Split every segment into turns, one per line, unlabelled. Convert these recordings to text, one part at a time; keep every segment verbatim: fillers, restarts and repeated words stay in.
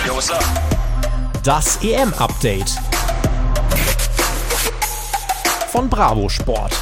Yo, what's up?
Das E M-Update von Bravo Sport.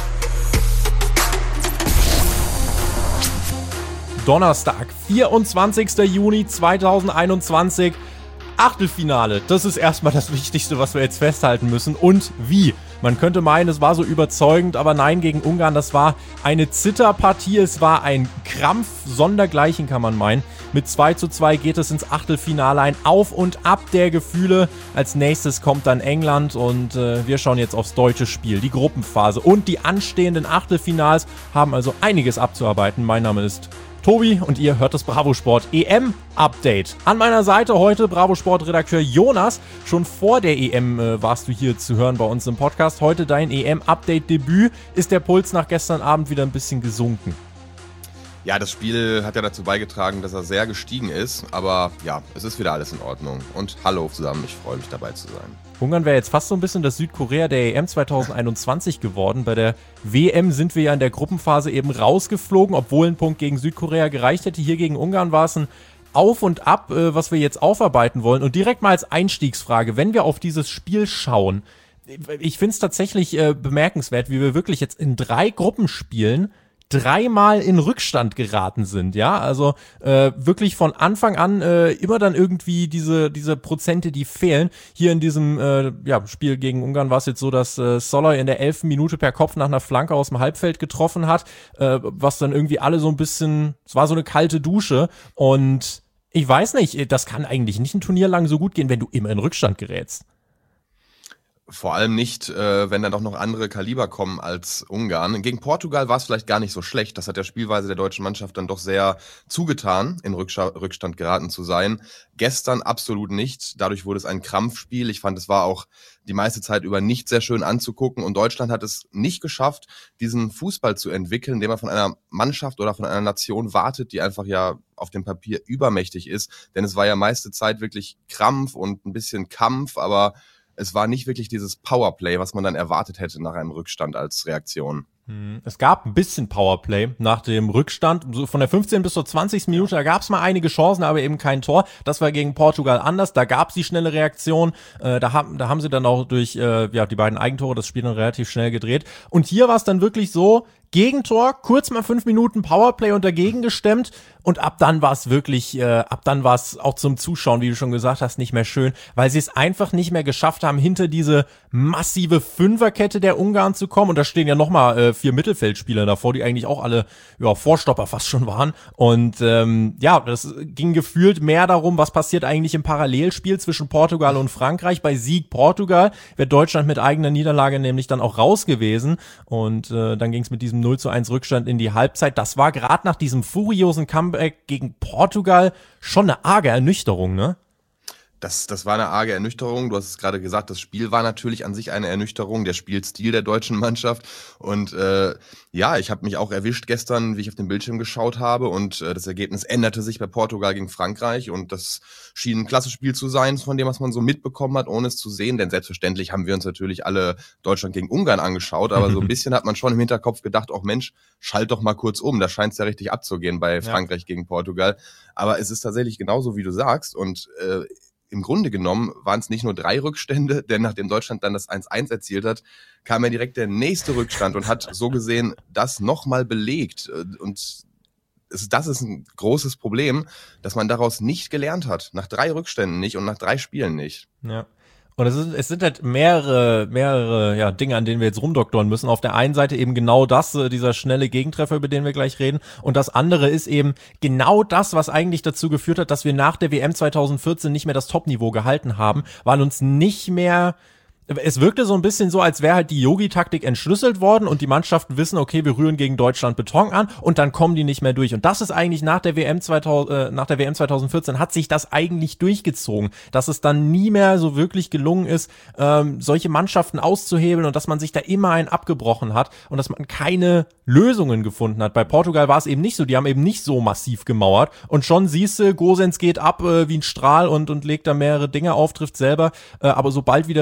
Donnerstag, vierundzwanzigster Juni zweitausendeinundzwanzig. Achtelfinale, das ist erstmal das Wichtigste, was wir jetzt festhalten müssen. Und wie? Man könnte meinen, es war so überzeugend, aber nein, gegen Ungarn, das war eine Zitterpartie, es war ein Krampf sondergleichen, kann man meinen. Mit zwei zu zwei geht es ins Achtelfinale, ein Auf und Ab der Gefühle. Als nächstes kommt dann England und äh, wir schauen jetzt aufs deutsche Spiel. Die Gruppenphase und die anstehenden Achtelfinals haben also einiges abzuarbeiten. Mein Name ist Tobi und ihr hört das Bravo Sport E M-Update. An meiner Seite heute Bravo Sport-Redakteur Jonas. Schon vor der E M äh, warst du hier zu hören bei uns im Podcast. Heute dein E M-Update-Debüt. Ist der Puls nach gestern Abend wieder ein bisschen gesunken?
Ja, das Spiel hat ja dazu beigetragen, dass er sehr gestiegen ist. Aber ja, es ist wieder alles in Ordnung. Und hallo zusammen, ich freue mich dabei zu sein.
Ungarn wäre jetzt fast so ein bisschen das Südkorea der E M zweitausendeinundzwanzig geworden. Bei der W M sind wir ja in der Gruppenphase eben rausgeflogen, obwohl ein Punkt gegen Südkorea gereicht hätte. Hier gegen Ungarn war es ein Auf und Ab, äh, was wir jetzt aufarbeiten wollen. Und direkt mal als Einstiegsfrage, wenn wir auf dieses Spiel schauen, ich finde es tatsächlich äh, bemerkenswert, wie wir wirklich jetzt in drei Gruppenspielen dreimal in Rückstand geraten sind, ja, also äh, wirklich von Anfang an äh, immer dann irgendwie diese diese Prozente, die fehlen. Hier in diesem äh, ja, Spiel gegen Ungarn war es jetzt so, dass äh, Soller in der elften Minute per Kopf nach einer Flanke aus dem Halbfeld getroffen hat, äh, was dann irgendwie alle so ein bisschen, es war so eine kalte Dusche und ich weiß nicht, das kann eigentlich nicht ein Turnier lang so gut gehen, wenn du immer in Rückstand gerätst.
Vor allem nicht, äh, wenn dann doch noch andere Kaliber kommen als Ungarn. Gegen Portugal war es vielleicht gar nicht so schlecht. Das hat der Spielweise der deutschen Mannschaft dann doch sehr zugetan, in Rücksch- Rückstand geraten zu sein. Gestern absolut nicht. Dadurch wurde es ein Krampfspiel. Ich fand, es war auch die meiste Zeit über nicht sehr schön anzugucken. Und Deutschland hat es nicht geschafft, diesen Fußball zu entwickeln, den man von einer Mannschaft oder von einer Nation wartet, die einfach ja auf dem Papier übermächtig ist. Denn es war ja meiste Zeit wirklich Krampf und ein bisschen Kampf, aber es war nicht wirklich dieses Powerplay, was man dann erwartet hätte nach einem Rückstand als Reaktion.
Es gab ein bisschen Powerplay nach dem Rückstand, so von der fünfzehnten bis zur zwanzigsten Minute, da gab es mal einige Chancen, aber eben kein Tor. Das war gegen Portugal anders, da gab es die schnelle Reaktion, äh, da, haben, da haben sie dann auch durch äh, ja die beiden Eigentore das Spiel dann relativ schnell gedreht. Und hier war es dann wirklich so, Gegentor, kurz mal fünf Minuten Powerplay und dagegen gestemmt und ab dann war es wirklich, äh, ab dann war es auch zum Zuschauen, wie du schon gesagt hast, nicht mehr schön, weil sie es einfach nicht mehr geschafft haben, hinter diese massive Fünferkette der Ungarn zu kommen und da stehen ja nochmal äh, vier Mittelfeldspieler davor, die eigentlich auch alle ja, Vorstopper fast schon waren und ähm, ja, das ging gefühlt mehr darum, was passiert eigentlich im Parallelspiel zwischen Portugal und Frankreich. Bei Sieg Portugal wäre Deutschland mit eigener Niederlage nämlich dann auch raus gewesen und äh, dann ging es mit diesem null zu eins Rückstand in die Halbzeit. Das war gerade nach diesem furiosen Comeback gegen Portugal schon eine arge Ernüchterung, ne?
Das, das war eine arge Ernüchterung. Du hast es gerade gesagt, das Spiel war natürlich an sich eine Ernüchterung, der Spielstil der deutschen Mannschaft. Und äh, ja, ich habe mich auch erwischt gestern, wie ich auf den Bildschirm geschaut habe. Und äh, das Ergebnis änderte sich bei Portugal gegen Frankreich. Und das schien ein klasse Spiel zu sein, von dem, was man so mitbekommen hat, ohne es zu sehen. Denn selbstverständlich haben wir uns natürlich alle Deutschland gegen Ungarn angeschaut. Aber so ein bisschen hat man schon im Hinterkopf gedacht, ach Mensch, schalt doch mal kurz um. Da scheint es ja richtig abzugehen bei Frankreich ja. gegen Portugal. Aber es ist tatsächlich genauso, wie du sagst. Und äh, im Grunde genommen waren es nicht nur drei Rückstände, denn nachdem Deutschland dann das eins eins erzielt hat, kam ja direkt der nächste Rückstand und hat so gesehen das nochmal belegt. Und das ist ein großes Problem, dass man daraus nicht gelernt hat. Nach drei Rückständen nicht und nach drei Spielen nicht.
Ja. Und es, ist, es sind halt mehrere, mehrere ja, Dinge, an denen wir jetzt rumdoktoren müssen. Auf der einen Seite eben genau das, äh, dieser schnelle Gegentreffer, über den wir gleich reden. Und das andere ist eben genau das, was eigentlich dazu geführt hat, dass wir nach der W M zweitausendvierzehn nicht mehr das Topniveau gehalten haben, weil uns nicht mehr... Es wirkte so ein bisschen so, als wäre halt die Yogi-Taktik entschlüsselt worden und die Mannschaften wissen, okay, wir rühren gegen Deutschland Beton an und dann kommen die nicht mehr durch. Und das ist eigentlich nach der W M zweitausend, äh, nach der W M zweitausendvierzehn hat sich das eigentlich durchgezogen, dass es dann nie mehr so wirklich gelungen ist, ähm, solche Mannschaften auszuhebeln und dass man sich da immer einen abgebrochen hat und dass man keine Lösungen gefunden hat. Bei Portugal war es eben nicht so, die haben eben nicht so massiv gemauert und schon siehst du, Gosens geht ab äh, wie ein Strahl und, und legt da mehrere Dinge auf, trifft selber, äh, aber sobald wieder Beton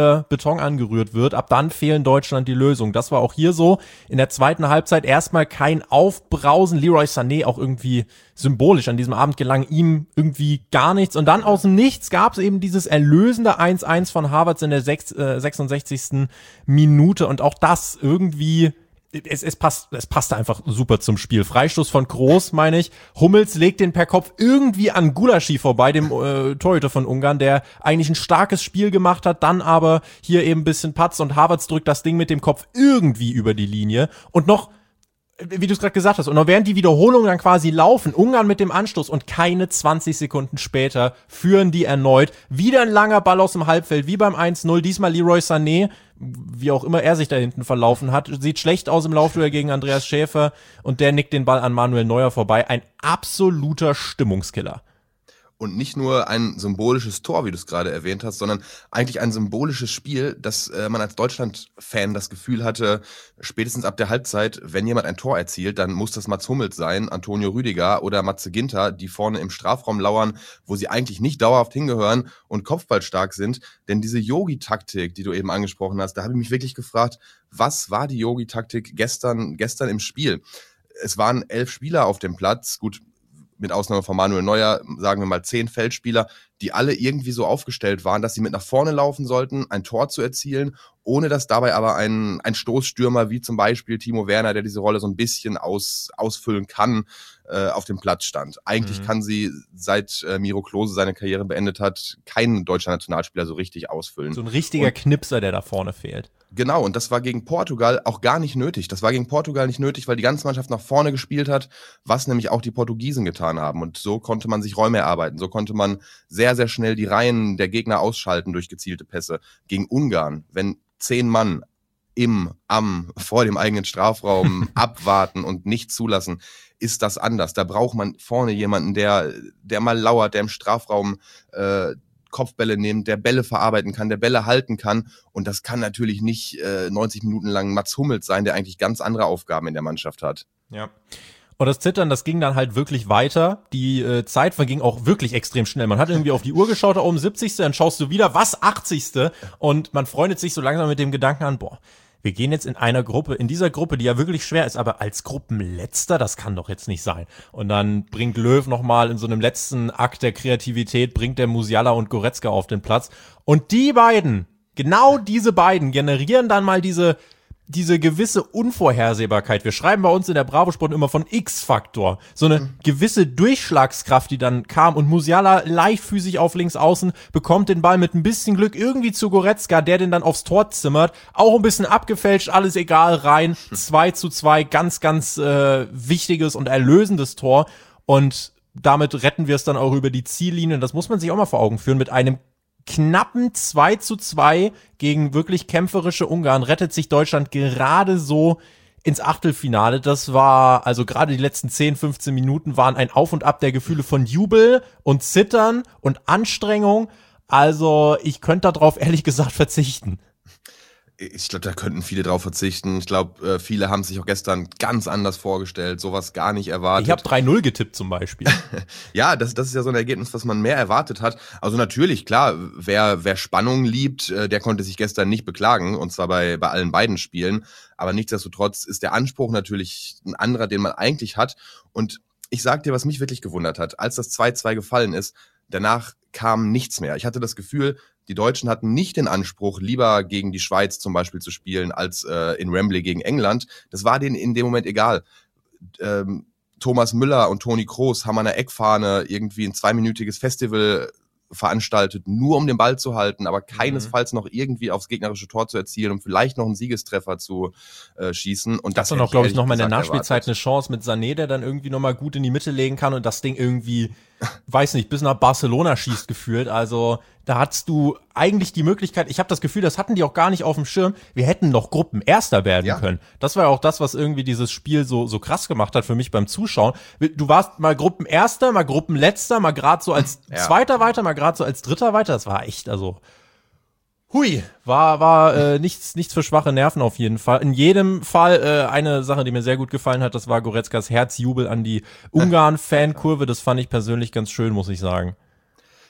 Karton angerührt wird, ab dann fehlen Deutschland die Lösung. Das war auch hier so. In der zweiten Halbzeit erstmal kein Aufbrausen. Leroy Sané auch irgendwie symbolisch an diesem Abend gelang ihm irgendwie gar nichts. Und dann aus dem Nichts gab es eben dieses erlösende eins eins von Havertz in der sechsundsechzigsten Minute. Und auch das irgendwie... Es, es passt, es passte einfach super zum Spiel. Freistoß von Kroos, meine ich. Hummels legt den per Kopf irgendwie an Gulaschi vorbei, dem äh, Torhüter von Ungarn, der eigentlich ein starkes Spiel gemacht hat, dann aber hier eben ein bisschen patzt und Havertz drückt das Ding mit dem Kopf irgendwie über die Linie. Und noch, wie du es gerade gesagt hast, und noch während die Wiederholungen dann quasi laufen, Ungarn mit dem Anstoß und keine zwanzig Sekunden später führen die erneut. Wieder ein langer Ball aus dem Halbfeld, wie beim eins null, diesmal Leroy Sané, wie auch immer er sich da hinten verlaufen hat, sieht schlecht aus im Laufduell gegen Andreas Schäfer und der nickt den Ball an Manuel Neuer vorbei. Ein absoluter Stimmungskiller.
Und nicht nur ein symbolisches Tor, wie du es gerade erwähnt hast, sondern eigentlich ein symbolisches Spiel, dass äh, man als Deutschland-Fan das Gefühl hatte, spätestens ab der Halbzeit, wenn jemand ein Tor erzielt, dann muss das Mats Hummels sein, Antonio Rüdiger oder Matze Ginter, die vorne im Strafraum lauern, wo sie eigentlich nicht dauerhaft hingehören und kopfballstark sind. Denn diese Yogi-Taktik, die du eben angesprochen hast, da habe ich mich wirklich gefragt, was war die Yogi-Taktik gestern, gestern im Spiel? Es waren elf Spieler auf dem Platz, gut, mit Ausnahme von Manuel Neuer, sagen wir mal zehn Feldspieler, die alle irgendwie so aufgestellt waren, dass sie mit nach vorne laufen sollten, ein Tor zu erzielen, ohne dass dabei aber ein, ein Stoßstürmer wie zum Beispiel Timo Werner, der diese Rolle so ein bisschen aus, ausfüllen kann, äh, auf dem Platz stand. Eigentlich mhm. kann sie, seit äh, Miro Klose seine Karriere beendet hat, kein deutscher Nationalspieler so richtig ausfüllen.
So ein richtiger und, Knipser, der da vorne fehlt.
Genau, und das war gegen Portugal auch gar nicht nötig. Das war gegen Portugal nicht nötig, weil die ganze Mannschaft nach vorne gespielt hat, was nämlich auch die Portugiesen getan haben. Und so konnte man sich Räume erarbeiten. So konnte man sehr, sehr schnell die Reihen der Gegner ausschalten durch gezielte Pässe. Gegen Ungarn, wenn zehn Mann im, am, vor dem eigenen Strafraum abwarten und nicht zulassen, ist das anders. Da braucht man vorne jemanden, der, der mal lauert, der im Strafraum äh, Kopfbälle nimmt, der Bälle verarbeiten kann, der Bälle halten kann. Und das kann natürlich nicht äh, neunzig Minuten lang Mats Hummels sein, der eigentlich ganz andere Aufgaben in der Mannschaft hat.
Ja. Und das Zittern, das ging dann halt wirklich weiter. Die äh, Zeit verging auch wirklich extrem schnell. Man hat irgendwie auf die Uhr geschaut, da oben siebzigste Dann schaust du wieder, was, achtzigste Und man freundet sich so langsam mit dem Gedanken an, boah, wir gehen jetzt in einer Gruppe, in dieser Gruppe, die ja wirklich schwer ist, aber als Gruppenletzter, das kann doch jetzt nicht sein. Und dann bringt Löw nochmal in so einem letzten Akt der Kreativität, bringt der Musiala und Goretzka auf den Platz. Und die beiden, genau diese beiden, generieren dann mal diese diese gewisse Unvorhersehbarkeit. Wir schreiben bei uns in der Bravo-Sport immer von X-Faktor. So eine mhm. gewisse Durchschlagskraft, die dann kam. Und Musiala leichtfüßig auf links außen, bekommt den Ball mit ein bisschen Glück irgendwie zu Goretzka, der den dann aufs Tor zimmert. Auch ein bisschen abgefälscht, alles egal, rein. zwei zu zwei, ganz, ganz äh, wichtiges und erlösendes Tor. Und damit retten wir es dann auch über die Ziellinie. Das muss man sich auch mal vor Augen führen. Mit einem knappen zwei zu zwei gegen wirklich kämpferische Ungarn rettet sich Deutschland gerade so ins Achtelfinale. Das war, also gerade die letzten zehn, fünfzehn Minuten waren ein Auf und Ab der Gefühle von Jubel und Zittern und Anstrengung. Also ich könnte darauf ehrlich gesagt verzichten.
Ich glaube, da könnten viele drauf verzichten. Ich glaube, viele haben sich auch gestern ganz anders vorgestellt, sowas gar nicht erwartet.
Ich habe drei null getippt zum Beispiel.
Ja, das, das ist ja so ein Ergebnis, was man mehr erwartet hat. Also natürlich, klar, wer, wer Spannung liebt, der konnte sich gestern nicht beklagen, und zwar bei, bei allen beiden Spielen. Aber nichtsdestotrotz ist der Anspruch natürlich ein anderer, den man eigentlich hat. Und ich sag dir, was mich wirklich gewundert hat, als das zwei zwei gefallen ist, danach kam nichts mehr. Ich hatte das Gefühl, die Deutschen hatten nicht den Anspruch, lieber gegen die Schweiz zum Beispiel zu spielen, als äh, in Wembley gegen England. Das war denen in dem Moment egal. Ähm, Thomas Müller und Toni Kroos haben an der Eckfahne irgendwie ein zweiminütiges Festival veranstaltet, nur um den Ball zu halten, aber keinesfalls noch irgendwie aufs gegnerische Tor zu erzielen und vielleicht noch einen Siegestreffer zu äh, schießen. Und das
hat dann auch, glaube ich, noch mal in der Nachspielzeit eine Chance mit Sané, der dann irgendwie noch mal gut in die Mitte legen kann und das Ding irgendwie, weiß nicht, bis nach Barcelona schießt gefühlt. Also da hattest du eigentlich die Möglichkeit, ich habe das Gefühl, das hatten die auch gar nicht auf dem Schirm, wir hätten noch Gruppenerster werden ja. können. Das war ja auch das, was irgendwie dieses Spiel so so krass gemacht hat für mich beim Zuschauen. Du warst mal Gruppenerster, mal Gruppenletzter, mal gerade so als ja. Zweiter weiter, mal gerade so als Dritter weiter. Das war echt, also hui, war war äh, nichts nichts für schwache Nerven auf jeden Fall. In jedem Fall äh, eine Sache, die mir sehr gut gefallen hat, das war Goretzkas Herzjubel an die Ungarn-Fankurve. Das fand ich persönlich ganz schön, muss ich sagen.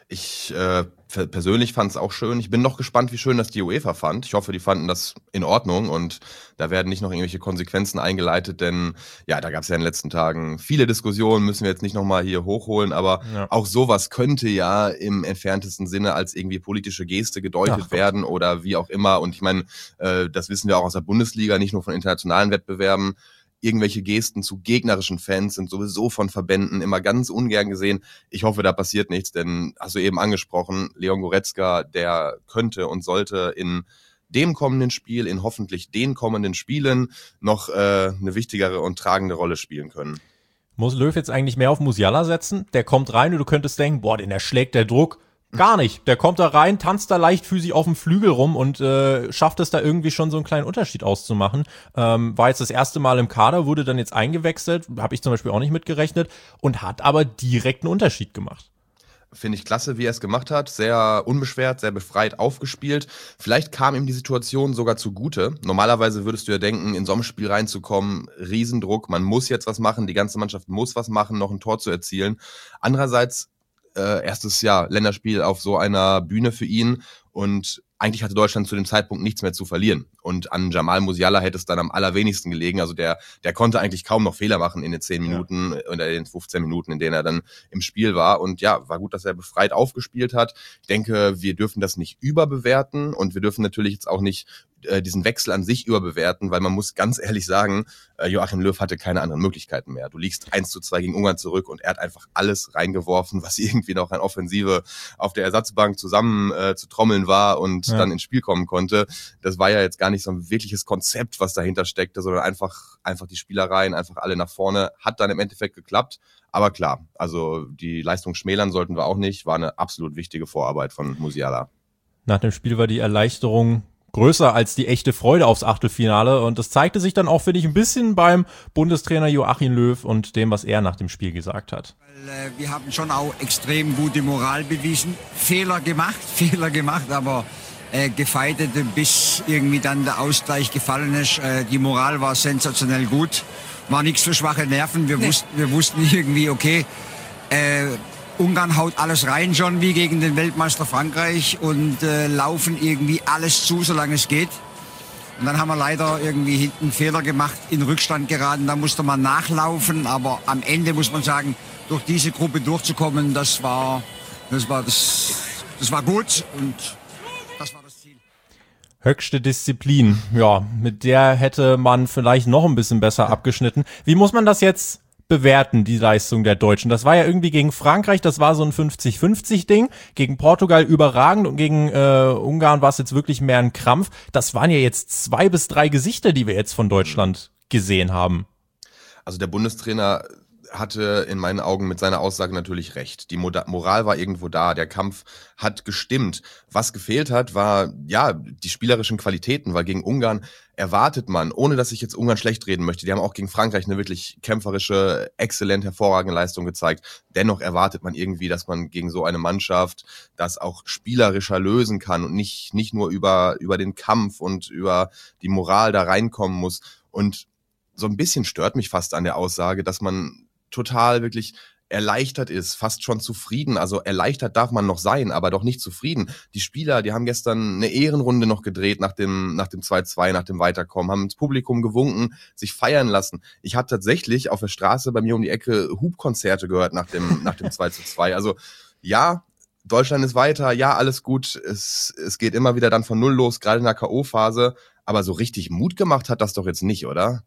Ich äh, persönlich fand es auch schön. Ich bin noch gespannt, wie schön das die UEFA fand. Ich hoffe, die fanden das in Ordnung und da werden nicht noch irgendwelche Konsequenzen eingeleitet, denn ja, da gab es ja in den letzten Tagen viele Diskussionen, müssen wir jetzt nicht nochmal hier hochholen, aber ja. auch sowas könnte ja im entferntesten Sinne als irgendwie politische Geste gedeutet Ach, werden oder wie auch immer. Und ich meine, äh, das wissen wir auch aus der Bundesliga, nicht nur von internationalen Wettbewerben. Irgendwelche Gesten zu gegnerischen Fans sind sowieso von Verbänden immer ganz ungern gesehen. Ich hoffe, da passiert nichts, denn hast du eben angesprochen, Leon Goretzka, der könnte und sollte in dem kommenden Spiel, in hoffentlich den kommenden Spielen noch äh, eine wichtigere und tragende Rolle spielen können.
Muss Löw jetzt eigentlich mehr auf Musiala setzen? Der kommt rein und du könntest denken, boah, den erschlägt der Druck. Gar nicht. Der kommt da rein, tanzt da leichtfüßig auf dem Flügel rum und äh, schafft es da irgendwie schon so einen kleinen Unterschied auszumachen. Ähm, war jetzt das erste Mal im Kader, wurde dann jetzt eingewechselt, habe ich zum Beispiel auch nicht mitgerechnet und hat aber direkt einen Unterschied gemacht.
Finde ich klasse, wie er es gemacht hat. Sehr unbeschwert, sehr befreit aufgespielt. Vielleicht kam ihm die Situation sogar zugute. Normalerweise würdest du ja denken, in so ein Spiel reinzukommen, Riesendruck, man muss jetzt was machen, die ganze Mannschaft muss was machen, noch ein Tor zu erzielen. Andererseits Äh, erstes Jahr Länderspiel auf so einer Bühne für ihn und eigentlich hatte Deutschland zu dem Zeitpunkt nichts mehr zu verlieren und an Jamal Musiala hätte es dann am allerwenigsten gelegen, also der der konnte eigentlich kaum noch Fehler machen in den zehn Minuten ja. oder in den fünfzehn Minuten, in denen er dann im Spiel war und ja, war gut, dass er befreit aufgespielt hat. Ich denke, wir dürfen das nicht überbewerten und wir dürfen natürlich jetzt auch nicht äh, diesen Wechsel an sich überbewerten, weil man muss ganz ehrlich sagen, äh, Joachim Löw hatte keine anderen Möglichkeiten mehr. Du liegst eins zu zwei gegen Ungarn zurück und er hat einfach alles reingeworfen, was irgendwie noch an Offensive auf der Ersatzbank zusammen äh, zu trommeln war und ja. dann ins Spiel kommen konnte. Das war ja jetzt gar nicht so ein wirkliches Konzept, was dahinter steckte, sondern einfach einfach die Spielereien, einfach alle nach vorne. Hat dann im Endeffekt geklappt. Aber klar, also die Leistung schmälern sollten wir auch nicht. War eine absolut wichtige Vorarbeit von Musiala.
Nach dem Spiel war die Erleichterung größer als die echte Freude aufs Achtelfinale und das zeigte sich dann auch, finde ich, ein bisschen beim Bundestrainer Joachim Löw und dem, was er nach dem Spiel gesagt hat.
Weil, äh, wir haben schon auch extrem gute Moral bewiesen, Fehler gemacht, Fehler gemacht, aber äh, gefeitet, bis irgendwie dann der Ausgleich gefallen ist. Äh, die Moral war sensationell gut, war nichts für schwache Nerven, wir, nee. wussten, wir wussten irgendwie, okay, äh, Ungarn haut alles rein schon wie gegen den Weltmeister Frankreich und äh, laufen irgendwie alles zu, solange es geht. Und dann haben wir leider irgendwie hinten einen Fehler gemacht, in Rückstand geraten. Da musste man nachlaufen, aber am Ende muss man sagen, durch diese Gruppe durchzukommen, das war, das war, das, das war gut und das war das Ziel.
Höchste Disziplin, ja, mit der hätte man vielleicht noch ein bisschen besser abgeschnitten. Wie muss man das jetzt bewerten, die Leistung der Deutschen? Das war ja irgendwie gegen Frankreich, das war so ein fünfzig fünfzig Ding, gegen Portugal überragend und gegen äh, Ungarn war es jetzt wirklich mehr ein Krampf. Das waren ja jetzt zwei bis drei Gesichter, die wir jetzt von Deutschland gesehen haben.
Also der Bundestrainer hatte in meinen Augen mit seiner Aussage natürlich recht. Die Moral war irgendwo da, der Kampf hat gestimmt. Was gefehlt hat, war ja die spielerischen Qualitäten, weil gegen Ungarn erwartet man, ohne dass ich jetzt Ungarn schlecht reden möchte, die haben auch gegen Frankreich eine wirklich kämpferische, exzellent hervorragende Leistung gezeigt. Dennoch erwartet man irgendwie, dass man gegen so eine Mannschaft das auch spielerischer lösen kann und nicht nicht nur über über den Kampf und über die Moral da reinkommen muss. Und so ein bisschen stört mich fast an der Aussage, dass man total wirklich erleichtert ist, fast schon zufrieden. Also erleichtert darf man noch sein, aber doch nicht zufrieden. Die Spieler, die haben gestern eine Ehrenrunde noch gedreht nach dem nach dem zwei zwei, nach dem Weiterkommen, haben ins Publikum gewunken, sich feiern lassen. Ich habe tatsächlich auf der Straße bei mir um die Ecke Hubkonzerte gehört nach dem nach dem zwei zu zwei. Also ja, Deutschland ist weiter, ja, alles gut. Es es geht immer wieder dann von Null los, gerade in der K O-Phase. Aber so richtig Mut gemacht hat das doch jetzt nicht, oder?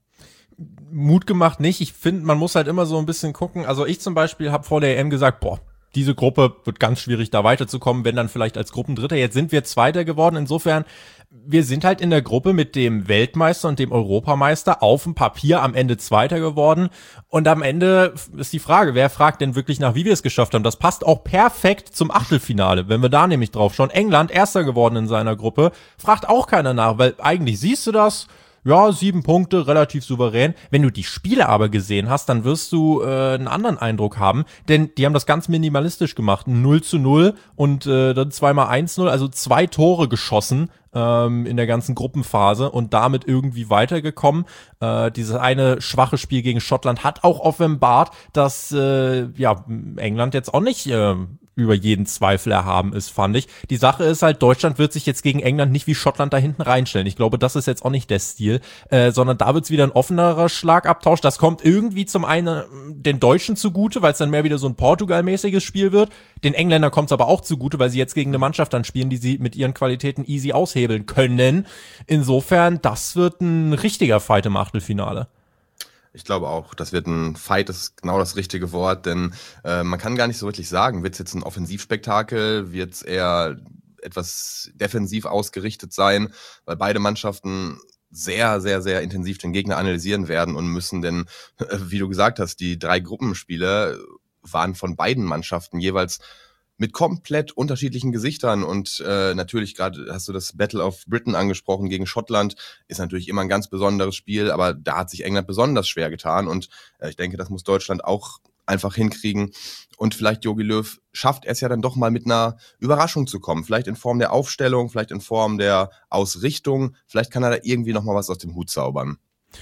Mut gemacht nicht. Ich finde, man muss halt immer so ein bisschen gucken. Also ich zum Beispiel habe vor der E M gesagt, boah, diese Gruppe wird ganz schwierig, da weiterzukommen, wenn dann vielleicht als Gruppendritter. Jetzt sind wir Zweiter geworden. Insofern, wir sind halt in der Gruppe mit dem Weltmeister und dem Europameister auf dem Papier am Ende Zweiter geworden. Und am Ende ist die Frage, wer fragt denn wirklich nach, wie wir es geschafft haben? Das passt auch perfekt zum Achtelfinale, wenn wir da nämlich drauf schauen. England, Erster geworden in seiner Gruppe, fragt auch keiner nach, weil eigentlich siehst du das, ja, sieben Punkte, relativ souverän. Wenn du die Spiele aber gesehen hast, dann wirst du äh, einen anderen Eindruck haben, denn die haben das ganz minimalistisch gemacht. null zu null und äh, dann zweimal eins null, also zwei Tore geschossen ähm, in der ganzen Gruppenphase und damit irgendwie weitergekommen. Äh, dieses eine schwache Spiel gegen Schottland hat auch offenbart, dass äh, ja England jetzt auch nicht äh, über jeden Zweifel erhaben ist, fand ich. Die Sache ist halt, Deutschland wird sich jetzt gegen England nicht wie Schottland da hinten reinstellen. Ich glaube, das ist jetzt auch nicht der Stil, äh, sondern da wird's wieder ein offenerer Schlagabtausch. Das kommt irgendwie zum einen den Deutschen zugute, weil es dann mehr wieder so ein Portugal-mäßiges Spiel wird. Den Engländern kommt's aber auch zugute, weil sie jetzt gegen eine Mannschaft dann spielen, die sie mit ihren Qualitäten easy aushebeln können. Insofern, das wird ein richtiger Fight im Achtelfinale.
Ich glaube auch, das wird ein Fight, das ist genau das richtige Wort, denn äh, man kann gar nicht so wirklich sagen, wird es jetzt ein Offensivspektakel, wird es eher etwas defensiv ausgerichtet sein, weil beide Mannschaften sehr, sehr, sehr intensiv den Gegner analysieren werden und müssen, denn, äh, wie du gesagt hast, die drei Gruppenspiele waren von beiden Mannschaften jeweils mit komplett unterschiedlichen Gesichtern und äh, natürlich gerade hast du das Battle of Britain angesprochen gegen Schottland, ist natürlich immer ein ganz besonderes Spiel, aber da hat sich England besonders schwer getan und äh, ich denke, das muss Deutschland auch einfach hinkriegen und vielleicht Jogi Löw schafft es ja dann doch mal mit einer Überraschung zu kommen, vielleicht in Form der Aufstellung, vielleicht in Form der Ausrichtung, vielleicht kann er da irgendwie noch mal was aus dem Hut zaubern.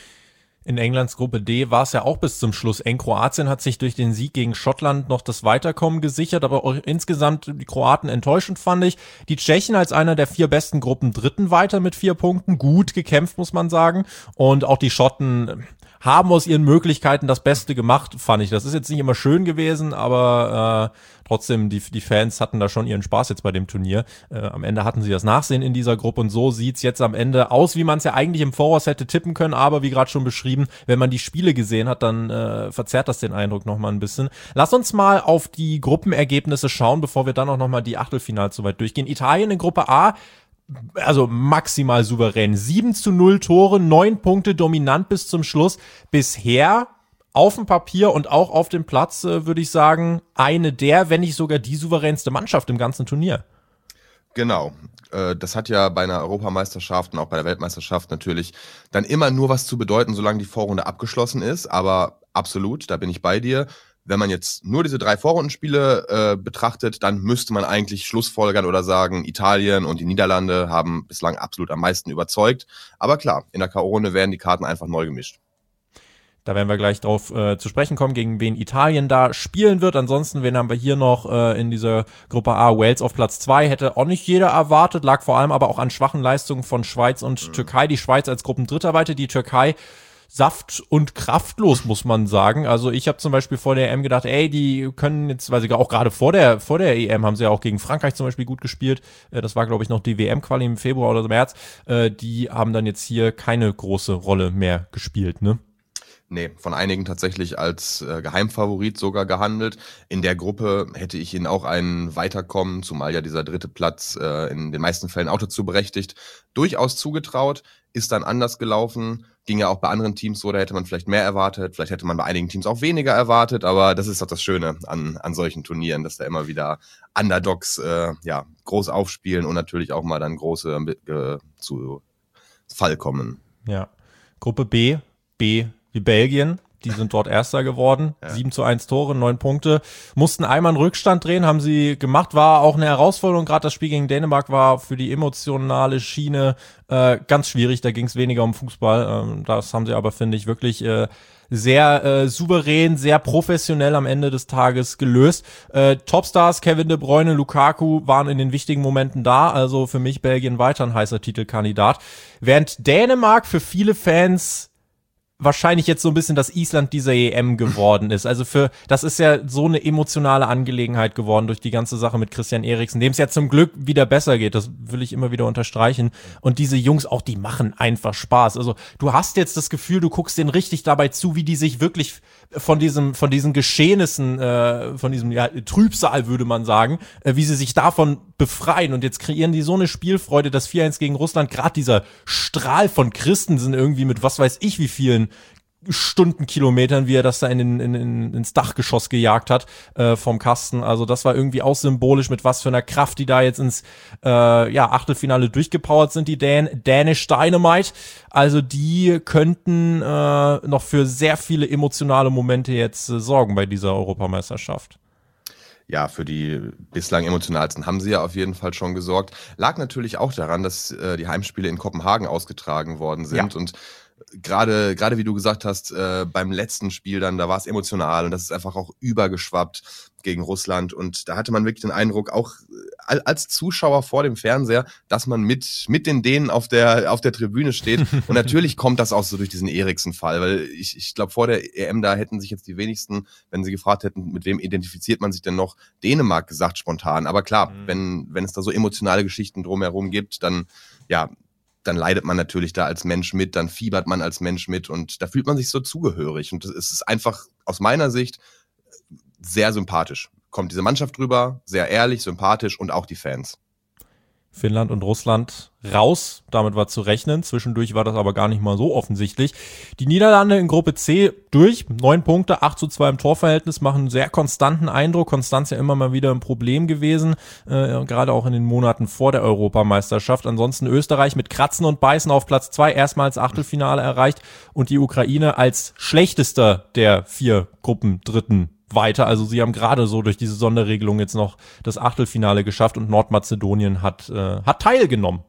In Englands Gruppe D war es ja auch bis zum Schluss eng. Kroatien hat sich durch den Sieg gegen Schottland noch das Weiterkommen gesichert, aber auch insgesamt die Kroaten enttäuschend, fand ich. Die Tschechen als einer der vier besten Gruppen Dritten weiter mit vier Punkten. Gut gekämpft, muss man sagen. Und auch die Schotten haben aus ihren Möglichkeiten das Beste gemacht, fand ich. Das ist jetzt nicht immer schön gewesen, aber äh, trotzdem, die, die Fans hatten da schon ihren Spaß jetzt bei dem Turnier. Äh, am Ende hatten sie das Nachsehen in dieser Gruppe und so sieht's jetzt am Ende aus, wie man es ja eigentlich im Voraus hätte tippen können, aber wie gerade schon beschrieben, wenn man die Spiele gesehen hat, dann äh, verzerrt das den Eindruck nochmal ein bisschen. Lass uns mal auf die Gruppenergebnisse schauen, bevor wir dann auch nochmal die Achtelfinals so weit durchgehen. Italien in Gruppe A, also maximal souverän. sieben zu null Tore, neun Punkte, dominant bis zum Schluss. Bisher auf dem Papier und auch auf dem Platz, äh, würde ich sagen, eine der, wenn nicht sogar die souveränste Mannschaft im ganzen Turnier.
Genau. Äh, das hat ja bei einer Europameisterschaft und auch bei der Weltmeisterschaft natürlich dann immer nur was zu bedeuten, solange die Vorrunde abgeschlossen ist. Aber absolut, da bin ich bei dir. Wenn man jetzt nur diese drei Vorrundenspiele äh, betrachtet, dann müsste man eigentlich schlussfolgern oder sagen, Italien und die Niederlande haben bislang absolut am meisten überzeugt. Aber klar, in der K O-Runde werden die Karten einfach neu gemischt.
Da werden wir gleich drauf äh, zu sprechen kommen, gegen wen Italien da spielen wird. Ansonsten, wen haben wir hier noch äh, in dieser Gruppe A? Wales auf Platz zwei. Hätte auch nicht jeder erwartet, lag vor allem aber auch an schwachen Leistungen von Schweiz und mhm. Türkei. Die Schweiz als Gruppendritter weiter, die Türkei saft- und kraftlos, muss man sagen. Also ich habe zum Beispiel vor der E M gedacht, ey, die können jetzt, weil sie auch gerade vor der vor der E M haben sie ja auch gegen Frankreich zum Beispiel gut gespielt. Das war, glaube ich, noch die W M-Quali im Februar oder März. Die haben dann jetzt hier keine große Rolle mehr gespielt, ne?
Nee, von einigen tatsächlich als äh, Geheimfavorit sogar gehandelt. In der Gruppe hätte ich ihnen auch ein Weiterkommen, zumal ja dieser dritte Platz äh, in den meisten Fällen auch dazu berechtigt, durchaus zugetraut. Ist dann anders gelaufen. Ging ja auch bei anderen Teams so, da hätte man vielleicht mehr erwartet. Vielleicht hätte man bei einigen Teams auch weniger erwartet. Aber das ist doch das Schöne an, an solchen Turnieren, dass da immer wieder Underdogs äh, ja groß aufspielen und natürlich auch mal dann große äh, zu Fall kommen.
Ja, Gruppe B, B wie Belgien, die sind dort Erster geworden, ja. sieben zu eins Tore, neun Punkte, mussten einmal einen Rückstand drehen, haben sie gemacht, war auch eine Herausforderung, gerade das Spiel gegen Dänemark war für die emotionale Schiene äh, ganz schwierig, da ging es weniger um Fußball, ähm, das haben sie aber, finde ich, wirklich äh, sehr äh, souverän, sehr professionell am Ende des Tages gelöst. Äh, Topstars Kevin De Bruyne, Lukaku waren in den wichtigen Momenten da, also für mich Belgien weiter ein heißer Titelkandidat, während Dänemark für viele Fans wahrscheinlich jetzt so ein bisschen das Island dieser E M geworden ist. Also für, das ist ja so eine emotionale Angelegenheit geworden durch die ganze Sache mit Christian Eriksen, dem es ja zum Glück wieder besser geht. Das will ich immer wieder unterstreichen. Und diese Jungs auch, die machen einfach Spaß. Also du hast jetzt das Gefühl, du guckst denen richtig dabei zu, wie die sich wirklich von diesem, von diesen Geschehnissen, äh, von diesem ja, Trübsal, würde man sagen, äh, wie sie sich davon befreien. Und jetzt kreieren die so eine Spielfreude, das vier eins gegen Russland, gerade dieser Strahl von Christensen irgendwie mit was weiß ich wie vielen Stundenkilometern, wie er das da in, den, in, in, ins Dachgeschoss gejagt hat äh, vom Kasten. Also das war irgendwie auch symbolisch, mit was für einer Kraft die da jetzt ins äh, ja, Achtelfinale durchgepowert sind, die Dän Danish Dynamite. Also die könnten äh, noch für sehr viele emotionale Momente jetzt äh, sorgen bei dieser Europameisterschaft.
Ja, für die bislang emotionalsten haben sie ja auf jeden Fall schon gesorgt. Lag natürlich auch daran, dass äh, die Heimspiele in Kopenhagen ausgetragen worden sind. Ja. Und gerade, gerade wie du gesagt hast, äh, beim letzten Spiel dann, da war es emotional und das ist einfach auch übergeschwappt gegen Russland und da hatte man wirklich den Eindruck, auch als Zuschauer vor dem Fernseher, dass man mit, mit den Dänen auf der, auf der Tribüne steht und natürlich kommt das auch so durch diesen Eriksen-Fall, weil ich, ich glaube, vor der E M, da hätten sich jetzt die wenigsten, wenn sie gefragt hätten, mit wem identifiziert man sich denn noch, Dänemark gesagt spontan, aber klar, mhm. wenn, wenn es da so emotionale Geschichten drumherum gibt, dann, ja, dann leidet man natürlich da als Mensch mit, dann fiebert man als Mensch mit und da fühlt man sich so zugehörig und es ist einfach aus meiner Sicht sehr sympathisch. Kommt diese Mannschaft drüber, sehr ehrlich, sympathisch und auch die Fans.
Finnland und Russland raus, damit war zu rechnen. Zwischendurch war das aber gar nicht mal so offensichtlich. Die Niederlande in Gruppe C durch, neun Punkte, acht zu zwei im Torverhältnis, machen einen sehr konstanten Eindruck. Konstanz ja immer mal wieder ein Problem gewesen, äh, gerade auch in den Monaten vor der Europameisterschaft. Ansonsten Österreich mit Kratzen und Beißen auf Platz zwei, erstmals Achtelfinale erreicht und die Ukraine als schlechtester der vier Gruppendritten weiter. Also sie haben gerade so durch diese Sonderregelung jetzt noch das Achtelfinale geschafft und Nordmazedonien hat, äh, hat teilgenommen.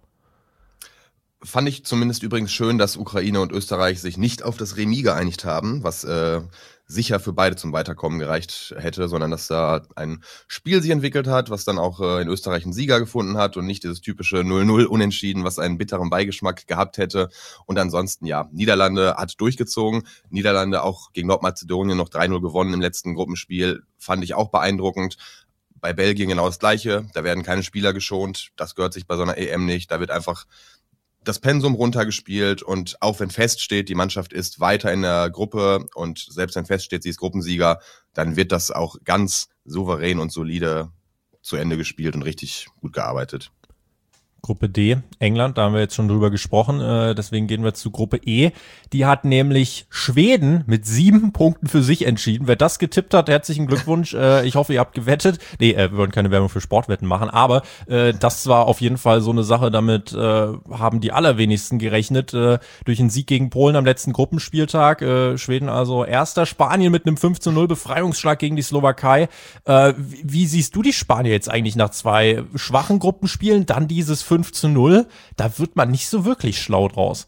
Fand ich zumindest übrigens schön, dass Ukraine und Österreich sich nicht auf das Remis geeinigt haben, was äh, sicher für beide zum Weiterkommen gereicht hätte, sondern dass da ein Spiel sich entwickelt hat, was dann auch äh, in Österreich einen Sieger gefunden hat und nicht dieses typische null null Unentschieden, was einen bitteren Beigeschmack gehabt hätte. Und ansonsten, ja, Niederlande hat durchgezogen. Niederlande auch gegen Nordmazedonien noch drei null gewonnen im letzten Gruppenspiel. Fand ich auch beeindruckend. Bei Belgien genau das Gleiche. Da werden keine Spieler geschont. Das gehört sich bei so einer E M nicht. Da wird einfach das Pensum runtergespielt und auch wenn feststeht, die Mannschaft ist weiter in der Gruppe und selbst wenn feststeht, sie ist Gruppensieger, dann wird das auch ganz souverän und solide zu Ende gespielt und richtig gut gearbeitet.
Gruppe D, England, da haben wir jetzt schon drüber gesprochen, äh, deswegen gehen wir zu Gruppe E. Die hat nämlich Schweden mit sieben Punkten für sich entschieden. Wer das getippt hat, herzlichen Glückwunsch. Äh, ich hoffe, ihr habt gewettet. Nee, äh, wir wollen keine Werbung für Sportwetten machen, aber äh, das war auf jeden Fall so eine Sache, damit äh, haben die allerwenigsten gerechnet. Äh, durch einen Sieg gegen Polen am letzten Gruppenspieltag. Äh, Schweden also erster. Spanien mit einem fünf zu null Befreiungsschlag gegen die Slowakei. Äh, wie, wie siehst du die Spanier jetzt eigentlich nach zwei schwachen Gruppenspielen? Dann dieses fünf zu null, da wird man nicht so wirklich schlau draus.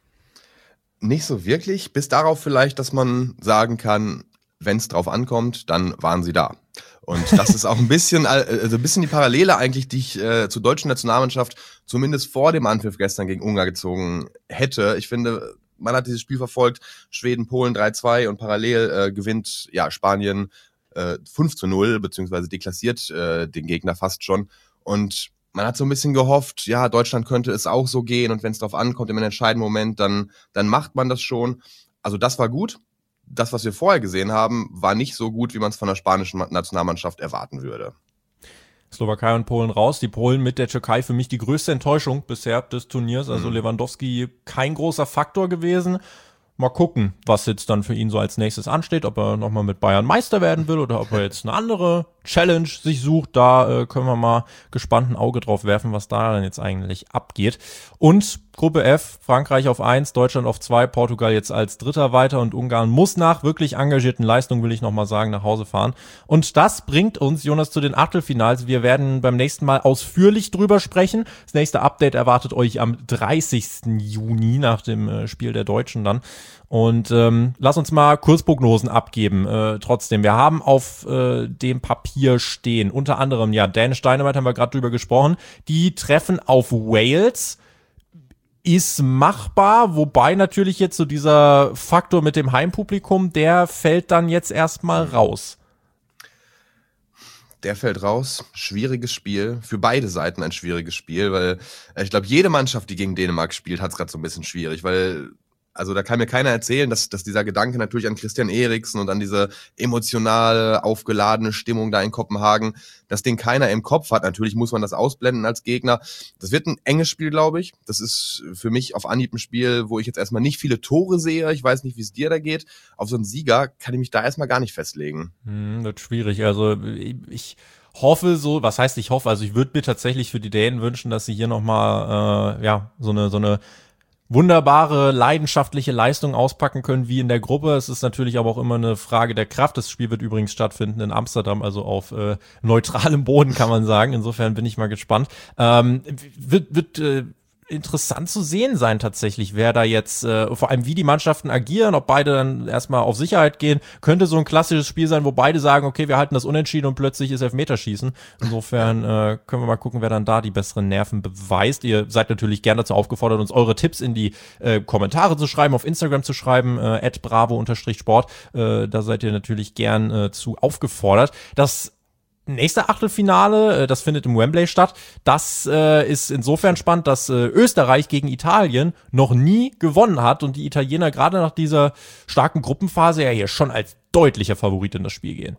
Nicht so wirklich, bis darauf vielleicht, dass man sagen kann, wenn es drauf ankommt, dann waren sie da. Und das ist auch ein bisschen, also ein bisschen die Parallele eigentlich, die ich äh, zur deutschen Nationalmannschaft zumindest vor dem Anpfiff gestern gegen Ungarn gezogen hätte. Ich finde, man hat dieses Spiel verfolgt, Schweden, Polen drei zwei und parallel äh, gewinnt ja Spanien äh, fünf zu null, beziehungsweise deklassiert äh, den Gegner fast schon. Und man hat so ein bisschen gehofft, ja, Deutschland könnte es auch so gehen und wenn es drauf ankommt im entscheidenden Moment, dann, dann macht man das schon. Also das war gut. Das, was wir vorher gesehen haben, war nicht so gut, wie man es von der spanischen Nationalmannschaft erwarten würde.
Slowakei und Polen raus. Die Polen mit der Türkei für mich die größte Enttäuschung bisher des Turniers. Also mhm. Lewandowski kein großer Faktor gewesen. Mal gucken, was jetzt dann für ihn so als nächstes ansteht, ob er nochmal mit Bayern Meister werden will oder ob er jetzt eine andere Challenge sich sucht. Da äh, können wir mal gespannt ein Auge drauf werfen, was da dann jetzt eigentlich abgeht. Und Gruppe F, Frankreich auf eins, Deutschland auf zwei, Portugal jetzt als Dritter weiter und Ungarn muss nach wirklich engagierten Leistungen, will ich nochmal sagen, nach Hause fahren. Und das bringt uns, Jonas, zu den Achtelfinals. Wir werden beim nächsten Mal ausführlich drüber sprechen. Das nächste Update erwartet euch am dreißigsten Juni nach dem äh, Spiel der Deutschen dann. Und ähm, lass uns mal Kurzprognosen abgeben. Äh, trotzdem, wir haben auf äh, dem Papier stehen, unter anderem, ja, Dänisch Dynamite haben wir gerade drüber gesprochen, die treffen auf Wales. Ist machbar, wobei natürlich jetzt so dieser Faktor mit dem Heimpublikum, der fällt dann jetzt erstmal raus.
Der fällt raus. Schwieriges Spiel. Für beide Seiten ein schwieriges Spiel, weil ich glaube, jede Mannschaft, die gegen Dänemark spielt, hat es gerade so ein bisschen schwierig, weil also da kann mir keiner erzählen, dass, dass dieser Gedanke natürlich an Christian Eriksen und an diese emotional aufgeladene Stimmung da in Kopenhagen, dass den keiner im Kopf hat. Natürlich muss man das ausblenden als Gegner. Das wird ein enges Spiel, glaube ich. Das ist für mich auf Anhieb ein Spiel, wo ich jetzt erstmal nicht viele Tore sehe. Ich weiß nicht, wie es dir da geht. Auf so einen Sieger kann ich mich da erstmal gar nicht festlegen.
Hm, wird schwierig. Also ich hoffe so, was heißt ich hoffe, also ich würde mir tatsächlich für die Dänen wünschen, dass sie hier nochmal äh, ja, so eine so eine wunderbare, leidenschaftliche Leistung auspacken können, wie in der Gruppe. Es ist natürlich aber auch immer eine Frage der Kraft. Das Spiel wird übrigens stattfinden in Amsterdam, also auf äh, neutralem Boden, kann man sagen. Insofern bin ich mal gespannt. Ähm, wird wird äh, interessant zu sehen sein tatsächlich, wer da jetzt, äh, vor allem wie die Mannschaften agieren, ob beide dann erstmal auf Sicherheit gehen, könnte so ein klassisches Spiel sein, wo beide sagen, okay, wir halten das unentschieden und plötzlich ist Elfmeterschießen. Insofern äh, können wir mal gucken, wer dann da die besseren Nerven beweist. Ihr seid natürlich gerne dazu aufgefordert, uns eure Tipps in die äh, Kommentare zu schreiben, auf Instagram zu schreiben, äh, at bravo-sport, äh, da seid ihr natürlich gern äh, zu aufgefordert. Das nächste Achtelfinale, das findet im Wembley statt. Das äh, ist insofern spannend, dass äh, Österreich gegen Italien noch nie gewonnen hat und die Italiener gerade nach dieser starken Gruppenphase ja hier schon als deutlicher Favorit in das Spiel gehen.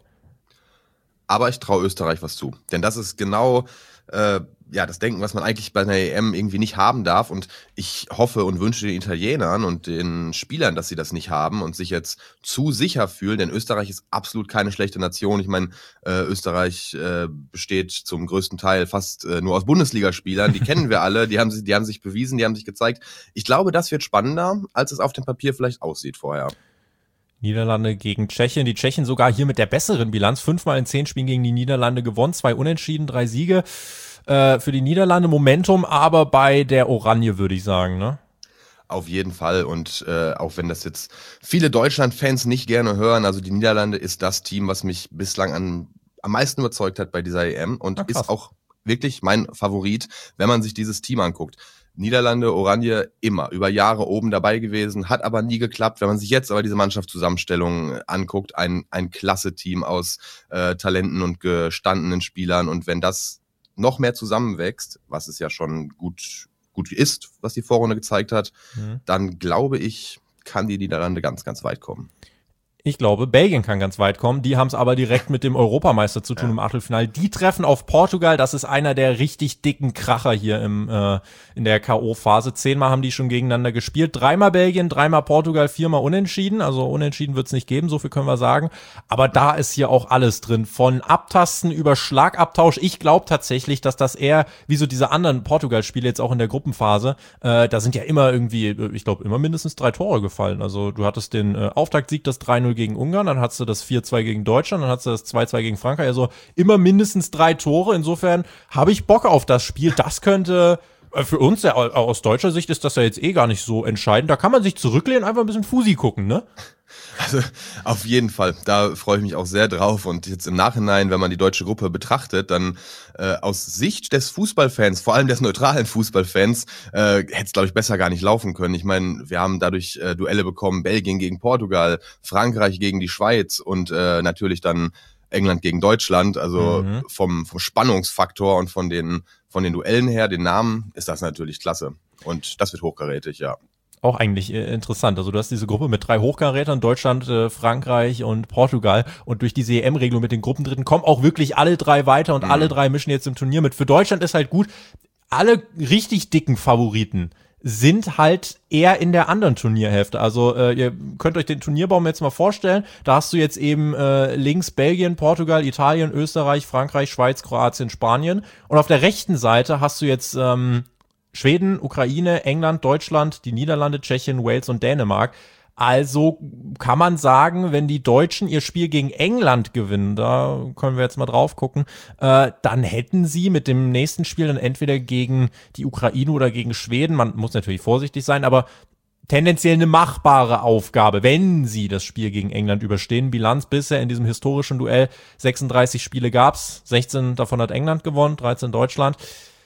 Aber ich traue Österreich was zu, denn das ist genau äh, ja das Denken, was man eigentlich bei einer E M irgendwie nicht haben darf, und ich hoffe und wünsche den Italienern und den Spielern, dass sie das nicht haben und sich jetzt zu sicher fühlen, denn Österreich ist absolut keine schlechte Nation. Ich meine, äh, Österreich äh, besteht zum größten Teil fast äh, nur aus Bundesligaspielern, die kennen wir alle, die haben, sich, die haben sich bewiesen, die haben sich gezeigt. Ich glaube, das wird spannender, als es auf dem Papier vielleicht aussieht vorher.
Niederlande gegen Tschechien. Die Tschechen sogar hier mit der besseren Bilanz. Fünfmal in zehn Spielen gegen die Niederlande gewonnen. Zwei Unentschieden, drei Siege. Äh, für die Niederlande Momentum, aber bei der Oranje würde ich sagen, ne?
Auf jeden Fall, und äh, auch wenn das jetzt viele Deutschland-Fans nicht gerne hören, also die Niederlande ist das Team, was mich bislang an, am meisten überzeugt hat bei dieser E M und
Na,
ist auch wirklich mein Favorit, wenn man sich dieses Team anguckt. Niederlande, Oranje, immer über Jahre oben dabei gewesen, hat aber nie geklappt. Wenn man sich jetzt aber diese Mannschaftszusammenstellung anguckt, ein ein klasse Team aus äh, Talenten und gestandenen Spielern, und wenn das noch mehr zusammenwächst, was es ja schon gut gut ist, was die Vorrunde gezeigt hat, mhm. dann glaube ich, kann die Niederlande ganz, ganz weit kommen.
Ich glaube, Belgien kann ganz weit kommen. Die haben es aber direkt mit dem Europameister zu tun, ja, im Achtelfinale. Die treffen auf Portugal. Das ist einer der richtig dicken Kracher hier im äh, in der K O-Phase. Zehnmal haben die schon gegeneinander gespielt. Dreimal Belgien, dreimal Portugal, viermal Unentschieden. Also Unentschieden wird es nicht geben, so viel können wir sagen. Aber da ist hier auch alles drin. Von Abtasten über Schlagabtausch. Ich glaube tatsächlich, dass das eher wie so diese anderen Portugal-Spiele jetzt auch in der Gruppenphase, äh, da sind ja immer irgendwie, ich glaube, immer mindestens drei Tore gefallen. Also du hattest den äh, Auftaktsieg, das drei null gegen Ungarn, dann hattest du das vier zwei gegen Deutschland, dann hattest du das zwei zwei gegen Frankreich, also immer mindestens drei Tore. Insofern habe ich Bock auf das Spiel. Das könnte für uns, ja, aus deutscher Sicht ist das ja jetzt eh gar nicht so entscheidend. Da kann man sich zurücklehnen, einfach ein bisschen Fusi gucken, ne?
Also auf jeden Fall, da freue ich mich auch sehr drauf, und jetzt im Nachhinein, wenn man die deutsche Gruppe betrachtet, dann äh, aus Sicht des Fußballfans, vor allem des neutralen Fußballfans, äh, hätte es, glaube ich, besser gar nicht laufen können. Ich meine, wir haben dadurch äh, Duelle bekommen, Belgien gegen Portugal, Frankreich gegen die Schweiz und äh, natürlich dann England gegen Deutschland. Also mhm. vom, vom Spannungsfaktor und von den, von den Duellen her, den Namen, ist das natürlich klasse, und das wird hochkarätig, ja.
Auch eigentlich äh, interessant. Also du hast diese Gruppe mit drei Hochkarätern, Deutschland, äh, Frankreich und Portugal, und durch diese E M-Regelung mit den Gruppendritten kommen auch wirklich alle drei weiter, und mhm. alle drei mischen jetzt im Turnier mit. Für Deutschland ist halt gut, alle richtig dicken Favoriten sind halt eher in der anderen Turnierhälfte. Also äh, ihr könnt euch den Turnierbaum jetzt mal vorstellen. Da hast du jetzt eben äh, links Belgien, Portugal, Italien, Österreich, Frankreich, Schweiz, Kroatien, Spanien. Und auf der rechten Seite hast du jetzt ähm, Schweden, Ukraine, England, Deutschland, die Niederlande, Tschechien, Wales und Dänemark. Also kann man sagen, wenn die Deutschen ihr Spiel gegen England gewinnen, da können wir jetzt mal drauf gucken, äh, dann hätten sie mit dem nächsten Spiel dann entweder gegen die Ukraine oder gegen Schweden, man muss natürlich vorsichtig sein, aber tendenziell eine machbare Aufgabe, wenn sie das Spiel gegen England überstehen. Bilanz bisher in diesem historischen Duell, sechsunddreißig Spiele gab's, sechzehn davon hat England gewonnen, dreizehn Deutschland.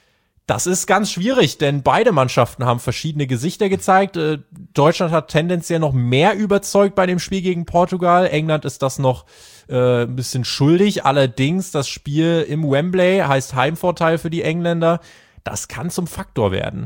Das ist ganz schwierig, denn beide Mannschaften haben verschiedene Gesichter gezeigt. Deutschland hat tendenziell noch mehr überzeugt bei dem Spiel gegen Portugal. England ist das noch äh, ein bisschen schuldig. Allerdings, das Spiel im Wembley heißt Heimvorteil für die Engländer. Das kann zum Faktor werden.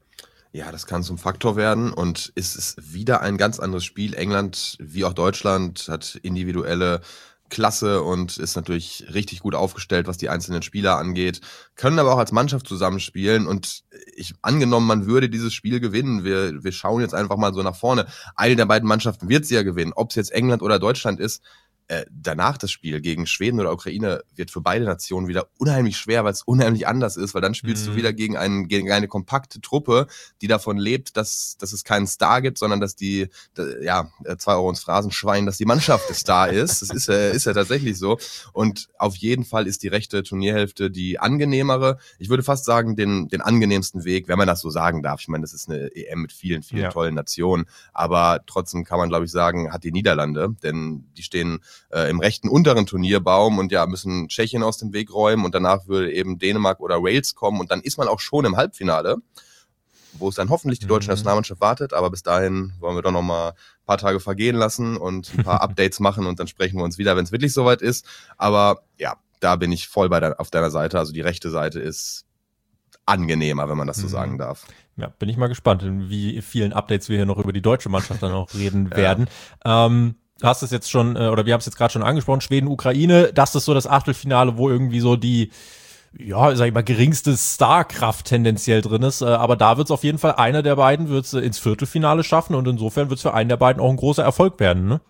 Ja, das kann zum Faktor werden, und es ist wieder ein ganz anderes Spiel. England, wie auch Deutschland, hat individuelle Klasse und ist natürlich richtig gut aufgestellt, was die einzelnen Spieler angeht, können aber auch als Mannschaft zusammenspielen, und ich angenommen, man würde dieses Spiel gewinnen, wir wir schauen jetzt einfach mal so nach vorne, eine der beiden Mannschaften wird sie ja gewinnen, ob es jetzt England oder Deutschland ist, äh, danach das Spiel gegen Schweden oder Ukraine wird für beide Nationen wieder unheimlich schwer, weil es unheimlich anders ist, weil dann spielst mhm. du wieder gegen, einen, gegen eine kompakte Truppe, die davon lebt, dass, dass es keinen Star gibt, sondern dass die, da, ja, zwei Euro ins Phrasenschwein, dass die Mannschaft der Star ist. Das ist, äh, ist ja tatsächlich so. Und auf jeden Fall ist die rechte Turnierhälfte die angenehmere. Ich würde fast sagen, den, den angenehmsten Weg, wenn man das so sagen darf. Ich meine, das ist eine E M mit vielen, vielen ja. tollen Nationen. Aber trotzdem kann man, glaube ich, sagen, hat die Niederlande, denn die stehen äh, im rechten unteren Turnierbaum und ja, müssen Tschechien aus dem Weg räumen und danach würde eben Dänemark oder Wales kommen und dann ist man auch schon im Halbfinale, wo es dann hoffentlich die deutsche mhm. Nationalmannschaft wartet, aber bis dahin wollen wir doch noch mal ein paar Tage vergehen lassen und ein paar Updates machen und dann sprechen wir uns wieder, wenn es wirklich soweit ist. Aber ja, da bin ich voll bei der, auf deiner Seite, also die rechte Seite ist angenehmer, wenn man das so mhm. sagen darf.
Ja, bin ich mal gespannt, in wie vielen Updates wir hier noch über die deutsche Mannschaft dann auch reden werden. Ja. Ähm, du hast es jetzt schon, oder wir haben es jetzt gerade schon angesprochen, Schweden, Ukraine, das ist so das Achtelfinale, wo irgendwie so die, ja, sag ich mal, geringste Starkraft tendenziell drin ist, aber da wird es auf jeden Fall, einer der beiden wird es ins Viertelfinale schaffen und insofern wird es für einen der beiden auch ein großer Erfolg werden, ne?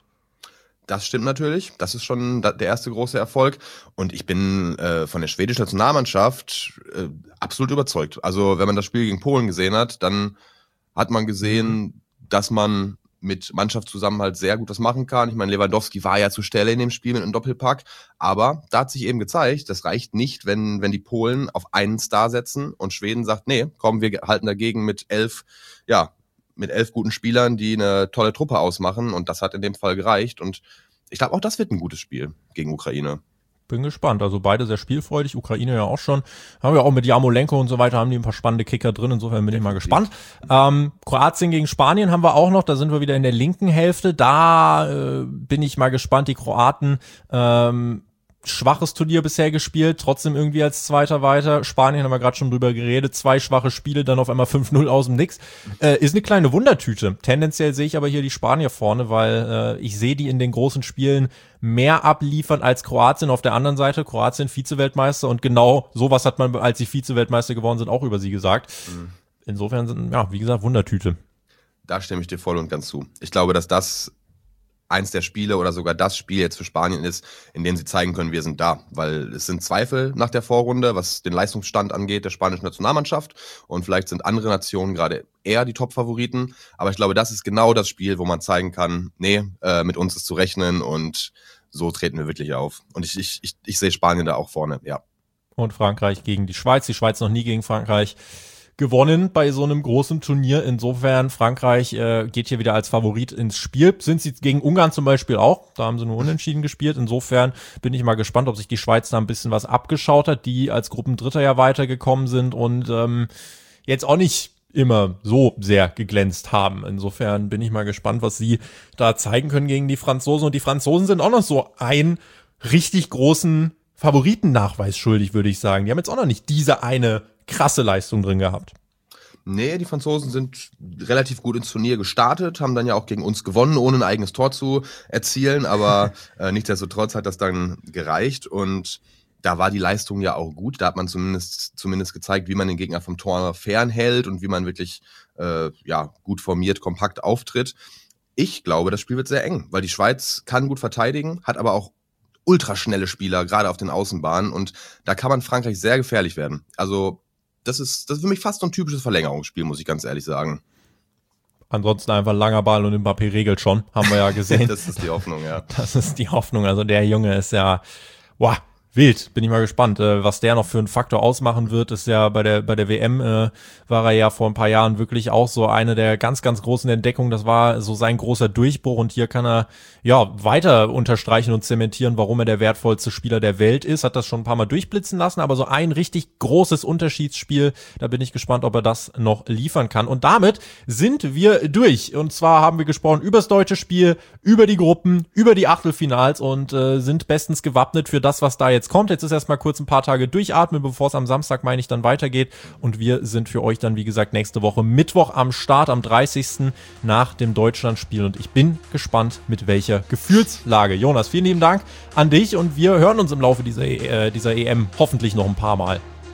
Das stimmt natürlich. Das ist schon der erste große Erfolg. Und ich bin äh, von der schwedischen Nationalmannschaft äh, absolut überzeugt. Also wenn man das Spiel gegen Polen gesehen hat, dann hat man gesehen, dass man mit Mannschaftszusammenhalt sehr gut was machen kann. Ich meine, Lewandowski war ja zur Stelle in dem Spiel mit einem Doppelpack. Aber da hat sich eben gezeigt, das reicht nicht, wenn wenn die Polen auf einen Star setzen und Schweden sagt, nee, komm, wir halten dagegen mit elf, ja, mit elf guten Spielern, die eine tolle Truppe ausmachen. Und das hat in dem Fall gereicht. Und ich glaube, auch das wird ein gutes Spiel gegen Ukraine.
Bin gespannt. Also beide sehr spielfreudig. Ukraine ja auch schon. Haben wir auch mit Jarmolenko und so weiter, haben die ein paar spannende Kicker drin. Insofern bin ich mal gespannt. Ähm, Kroatien gegen Spanien haben wir auch noch. Da sind wir wieder in der linken Hälfte. Da äh, bin ich mal gespannt. Die Kroaten, ähm, schwaches Turnier bisher gespielt, trotzdem irgendwie als Zweiter weiter. Spanien haben wir gerade schon drüber geredet, zwei schwache Spiele, dann auf einmal fünf null aus dem Nix. Äh, ist eine kleine Wundertüte. Tendenziell sehe ich aber hier die Spanier vorne, weil äh, ich sehe die in den großen Spielen mehr abliefern als Kroatien auf der anderen Seite. Kroatien Vize-Weltmeister und genau sowas hat man, als sie Vize-Weltmeister geworden sind, auch über sie gesagt. Mhm. Insofern sind, ja, wie gesagt, Wundertüte.
Da stimme ich dir voll und ganz zu. Ich glaube, dass das eins der Spiele oder sogar das Spiel jetzt für Spanien ist, in dem sie zeigen können, wir sind da. Weil es sind Zweifel nach der Vorrunde, was den Leistungsstand angeht der spanischen Nationalmannschaft. Und vielleicht sind andere Nationen gerade eher die Top-Favoriten. Aber ich glaube, das ist genau das Spiel, wo man zeigen kann, nee, äh, mit uns ist zu rechnen und so treten wir wirklich auf. Und ich, ich, ich, ich sehe Spanien da auch vorne, ja.
Und Frankreich gegen die Schweiz. Die Schweiz noch nie gegen Frankreich gewonnen bei so einem großen Turnier. Insofern, Frankreich äh, geht hier wieder als Favorit ins Spiel. Sind sie gegen Ungarn zum Beispiel auch. Da haben sie nur unentschieden gespielt. Insofern bin ich mal gespannt, ob sich die Schweiz da ein bisschen was abgeschaut hat, die als Gruppendritter ja weitergekommen sind und ähm, jetzt auch nicht immer so sehr geglänzt haben. Insofern bin ich mal gespannt, was sie da zeigen können gegen die Franzosen. Und die Franzosen sind auch noch so einen richtig großen Favoritennachweis schuldig, würde ich sagen. Die haben jetzt auch noch nicht diese eine krasse Leistung drin gehabt.
Nee, die Franzosen sind relativ gut ins Turnier gestartet, haben dann ja auch gegen uns gewonnen, ohne ein eigenes Tor zu erzielen, aber äh, nichtsdestotrotz hat das dann gereicht und da war die Leistung ja auch gut. Da hat man zumindest zumindest gezeigt, wie man den Gegner vom Tor fernhält und wie man wirklich äh, ja gut formiert, kompakt auftritt. Ich glaube, das Spiel wird sehr eng, weil die Schweiz kann gut verteidigen, hat aber auch ultraschnelle Spieler, gerade auf den Außenbahnen und da kann man Frankreich sehr gefährlich werden. Also Das ist, das ist für mich fast so ein typisches Verlängerungsspiel, muss ich ganz ehrlich sagen.
Ansonsten einfach langer Ball und Mbappé regelt schon, haben wir ja gesehen.
Das ist die Hoffnung, ja.
Das ist die Hoffnung. Also der Junge ist ja, wow, wild. Bin ich mal gespannt, äh, was der noch für einen Faktor ausmachen wird. Ist ja bei der bei der W M äh, war er ja vor ein paar Jahren wirklich auch so eine der ganz, ganz großen Entdeckungen. Das war so sein großer Durchbruch und hier kann er ja weiter unterstreichen und zementieren, warum er der wertvollste Spieler der Welt ist. Hat das schon ein paar Mal durchblitzen lassen, aber so ein richtig großes Unterschiedsspiel, da bin ich gespannt, ob er das noch liefern kann. Und damit sind wir durch. Und zwar haben wir gesprochen über das deutsche Spiel, über die Gruppen, über die Achtelfinals und äh, sind bestens gewappnet für das, was da jetzt kommt. Jetzt ist erstmal kurz ein paar Tage durchatmen, bevor es am Samstag, meine ich, dann weitergeht. Und wir sind für euch dann, wie gesagt, nächste Woche Mittwoch am Start, am dreißigsten nach dem Deutschlandspiel. Und ich bin gespannt, mit welcher Gefühlslage. Jonas, vielen lieben Dank an dich und wir hören uns im Laufe dieser, äh, dieser E M hoffentlich noch ein paar Mal.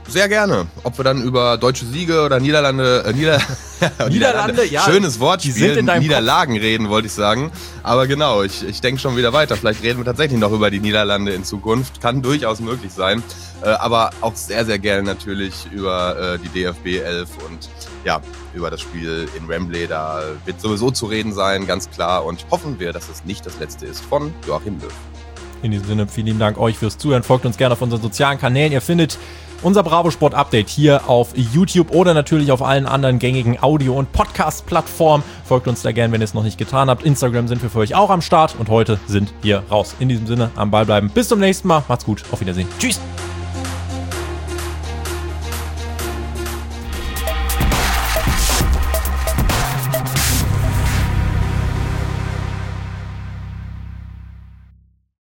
Sehr gerne. Ob wir dann über deutsche Siege oder Niederlande, äh, Nieder
Niederlande, Niederlande, ja.
Schönes Wortspiel,
Die sind in deinem
Niederlagen Kopf. Reden, wollte ich sagen. Aber genau, ich, ich denke schon wieder weiter. Vielleicht reden wir tatsächlich noch über die Niederlande in Zukunft. Kann durchaus möglich sein. Äh, aber auch sehr, sehr gerne natürlich über äh, die D F B elf und ja, über das Spiel in Wembley. Da wird sowieso zu reden sein, ganz klar. Und hoffen wir, dass es nicht das letzte ist von Joachim Löw.
In diesem Sinne, vielen lieben Dank euch fürs Zuhören. Folgt uns gerne auf unseren sozialen Kanälen. Ihr findet unser Bravo Sport Update hier auf YouTube oder natürlich auf allen anderen gängigen Audio- und Podcast-Plattformen. Folgt uns da gerne, wenn ihr es noch nicht getan habt. Instagram sind wir für euch auch am Start und heute sind wir raus. In diesem Sinne, am Ball bleiben. Bis zum nächsten Mal. Macht's gut. Auf Wiedersehen. Tschüss.